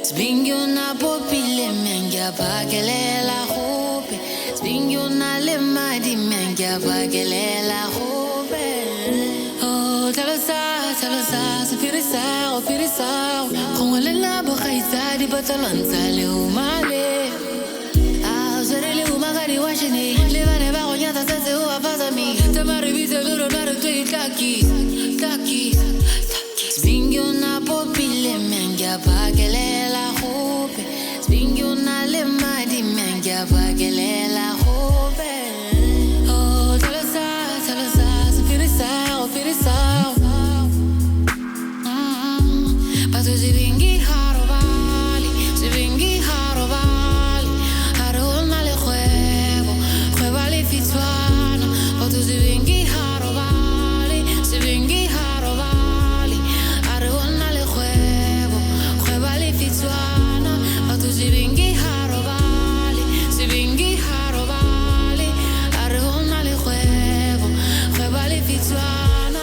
Spinguna popile mengia pagelela hope. Spinguna le madi mengia pagelela hope. Oh, talosa, pirisa. Kongole na bakaita di batalanza le umale. Ah, zere le umagari washini. Le vane ba gonyata sase ua pasami. Tamari bise luro nare tu taki. Spinguna popile mengia pagelela hope. Spinguna le madi mengia pagelela hope. Oh, talosa, pirisa. Pato si vingi harovali. Harona le jueva le fituana. Pato si vingi harovali. Harona le jueva le fituana. Pato si vingi harovali. Harona le jueva le fituana.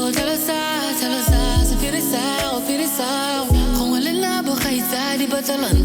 Batalon